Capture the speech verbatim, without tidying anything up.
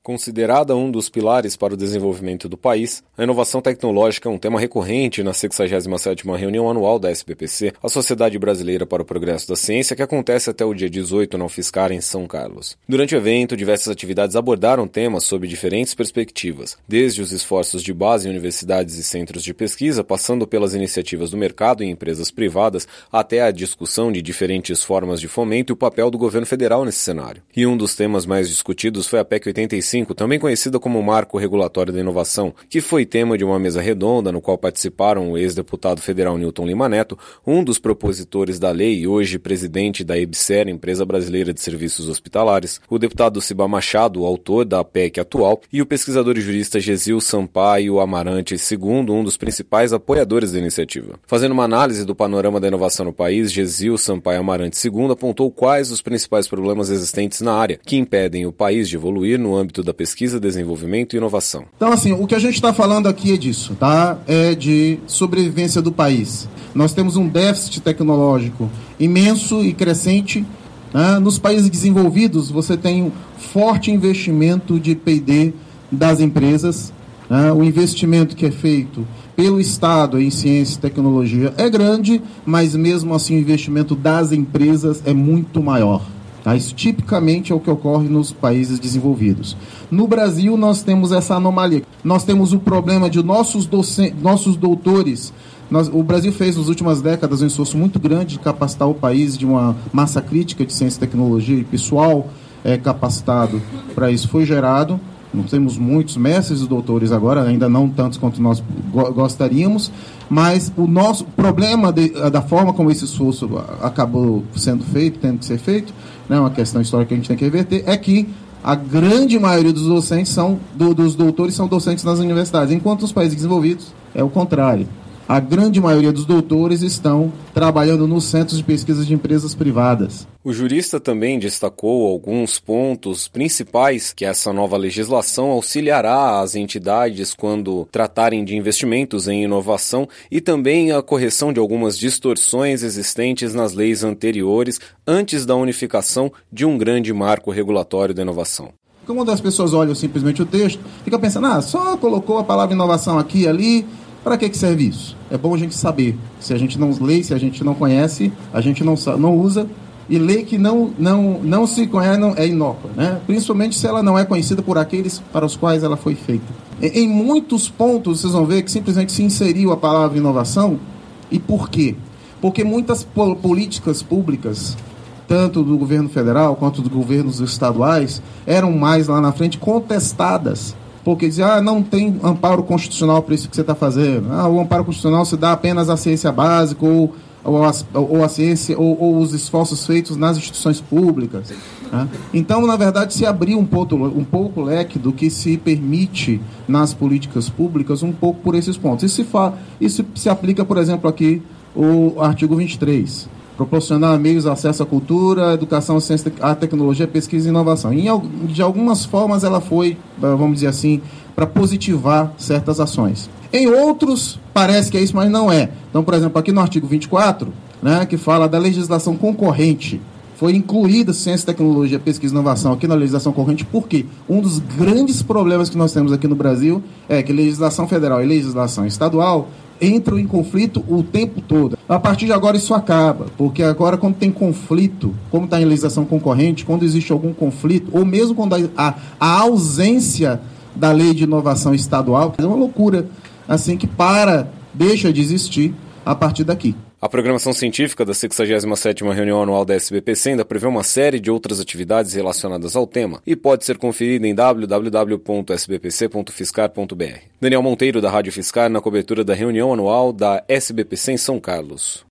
Considerada um dos pilares para o desenvolvimento do país, a inovação tecnológica é um tema recorrente na sexagésima sétima reunião anual da S B P C, a Sociedade Brasileira para o Progresso da Ciência, que acontece até o dia dezoito na UFSCar, em São Carlos. Durante o evento, diversas atividades abordaram temas sob diferentes perspectivas, desde os esforços de base em universidades e centros de pesquisa, passando pelas iniciativas do mercado e empresas privadas, até a discussão de diferentes formas de fomento e o papel do governo federal nesse cenário. E um dos temas mais discutidos foi a P E C oitenta e cinco, também conhecida como Marco Regulatório da Inovação, que foi tema de uma mesa redonda no qual participaram o ex-deputado federal Newton Lima Neto, um dos propositores da lei e hoje presidente da EBSER, Empresa Brasileira de Serviços Hospitalares, o deputado Ciba Machado, o autor da P E C atual, e o pesquisador e jurista Gesil Sampaio Amarante segundo, um dos principais apoiadores da iniciativa. Fazendo uma análise do panorama da inovação no país, Gesil Sampaio Amarante segundo apontou quais os principais problemas existentes na área que impedem o país de evoluir no âmbito da pesquisa, desenvolvimento e inovação. Então, assim, o que a gente está falando aqui é disso, tá? É de sobrevivência do país. Nós temos um déficit tecnológico imenso e crescente, né? Nos países desenvolvidos, você tem um forte investimento de P e D das empresas, né? O investimento que é feito pelo Estado em ciência e tecnologia é grande, mas mesmo assim o investimento das empresas é muito maior. Tá? Isso tipicamente é o que ocorre nos países desenvolvidos. No Brasil, nós temos essa anomalia. Nós temos o problema de nossos, docentes, nossos doutores. Nós, o Brasil fez, nas últimas décadas, um esforço muito grande de capacitar o país de uma massa crítica de ciência e tecnologia, e pessoal é, capacitado para isso foi gerado. Nós temos muitos mestres e doutores agora, ainda não tantos quanto nós gostaríamos, mas o nosso problema de, da forma como esse esforço acabou sendo feito, tendo que ser feito, né, uma questão histórica que a gente tem que reverter, é que a grande maioria dos docentes são, do, dos doutores são docentes nas universidades, enquanto nos países desenvolvidos é o contrário. A grande maioria dos doutores estão trabalhando nos centros de pesquisa de empresas privadas. O jurista também destacou alguns pontos principais que essa nova legislação auxiliará as entidades quando tratarem de investimentos em inovação e também a correção de algumas distorções existentes nas leis anteriores antes da unificação de um grande marco regulatório da inovação. Quando as pessoas olham simplesmente o texto, fica pensando, ah, só colocou a palavra inovação aqui e ali. Para que que serve isso? É bom a gente saber. Se a gente não lê, se a gente não conhece, a gente não, não usa. E lei que não, não, não se conhece não, é inócua, né? Principalmente se ela não é conhecida por aqueles para os quais ela foi feita. Em, em muitos pontos, vocês vão ver que simplesmente se inseriu a palavra inovação. E por quê? Porque muitas po- políticas públicas, tanto do governo federal quanto dos governos estaduais, eram mais lá na frente contestadas. Porque dizia, ah, não tem amparo constitucional para isso que você está fazendo. Ah, o amparo constitucional se dá apenas à ciência básica ou, ou, a, ou a ciência ou, ou os esforços feitos nas instituições públicas. Né? Então, na verdade, se abriu um pouco, um pouco o leque do que se permite nas políticas públicas, um pouco por esses pontos. Isso se, fa, isso se aplica, por exemplo, aqui o artigo vinte e três. Proporcionar meios de acesso à cultura, à educação, à ciência, à tecnologia, pesquisa e inovação. E, de algumas formas, ela foi, vamos dizer assim, para positivar certas ações. Em outros, parece que é isso, mas não é. Então, por exemplo, aqui no artigo vinte e quatro, né, que fala da legislação concorrente, foi incluída ciência, tecnologia, pesquisa e inovação aqui na legislação concorrente, porque um dos grandes problemas que nós temos aqui no Brasil é que legislação federal e legislação estadual entram em conflito o tempo todo. A partir de agora isso acaba, porque agora quando tem conflito, como está em legislação concorrente, quando existe algum conflito, ou mesmo quando a, a ausência da lei de inovação estadual, é uma loucura, assim que para, deixa de existir a partir daqui. A programação científica da sexagésima sétima reunião anual da S B P C ainda prevê uma série de outras atividades relacionadas ao tema e pode ser conferida em w w w ponto s b p c ponto fiscar ponto b r. Daniel Monteiro, da Rádio Fiscar, na cobertura da reunião anual da S B P C em São Carlos.